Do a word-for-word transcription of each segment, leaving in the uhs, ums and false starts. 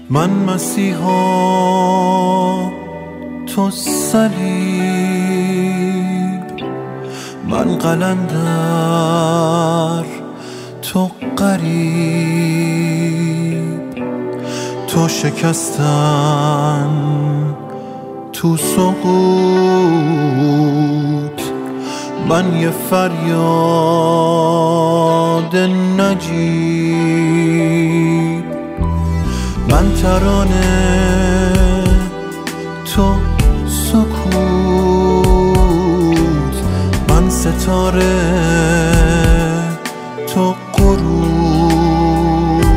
من مسیحا تو صلیب، من قلندر تو غریب، تو شکستن تو سقوط، من یه فریاد نجیب، من ترانه تو سکوت، من ستاره تو غروب،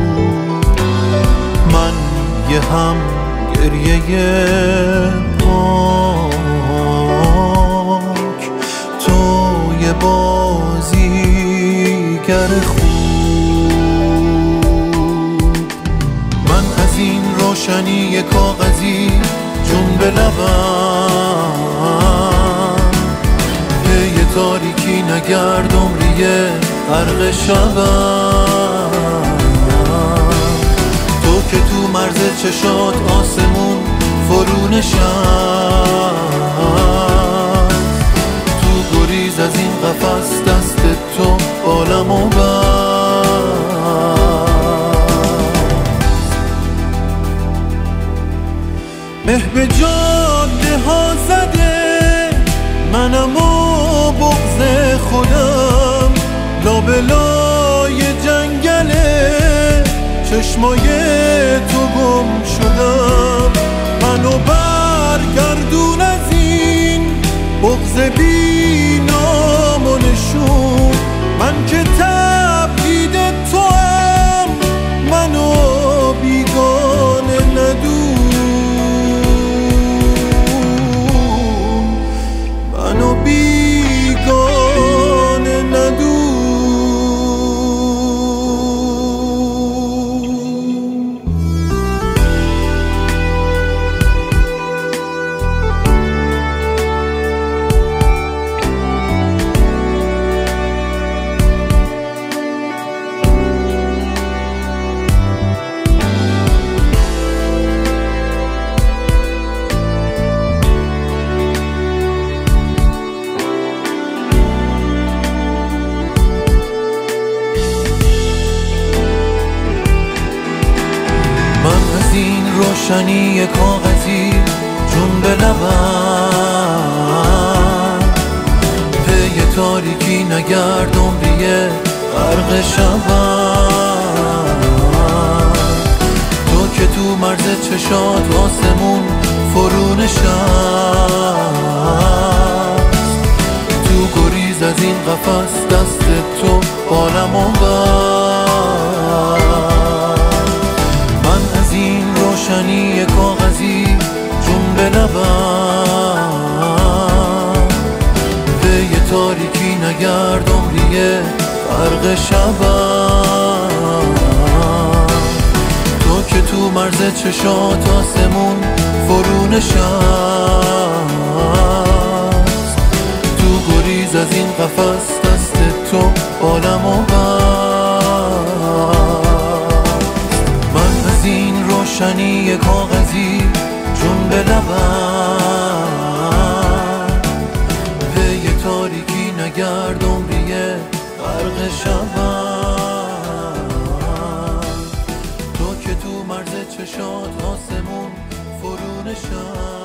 من یه هم گریه پاک، تو یه بازیگر خوب، من از این روشنی کاغذی جون به لبم، پی تاریکی نگرد عمریه غرق شبم، تو که تو مرز چشات آسمون فرو نشست، تو گریز از این قفس دست تو بالمو بست، مه به جاده ها زده منم و بغض خودم، لابلای جنگله چشمای تو گم شدم، منو برگردون از این بغض بی نام و نشون، من که تبعید تو هم منو بیگانه ندون، منو بیگانه ندون. روشنی کاغذی جون به لبم، پی تاریکی نگرد عمریه غرق شبم، تو که تو مرز چشات آسمون فرو نشست، تو گریز از این قفس دست تو بالمو بست، روشنی کاغذی جون به لبم، پی تاریکی نگرد عمریه غرق شبم، تو که تو مرز چشات آسمون فرو نشست، تو گریز از این قفس دست تو بالمو بست، من از این روشنی کاغذی جون به لبم، پی تاریکی نگرد عمریه غرق شبم، تو که تو مرز چشات آسمون فرو نشست.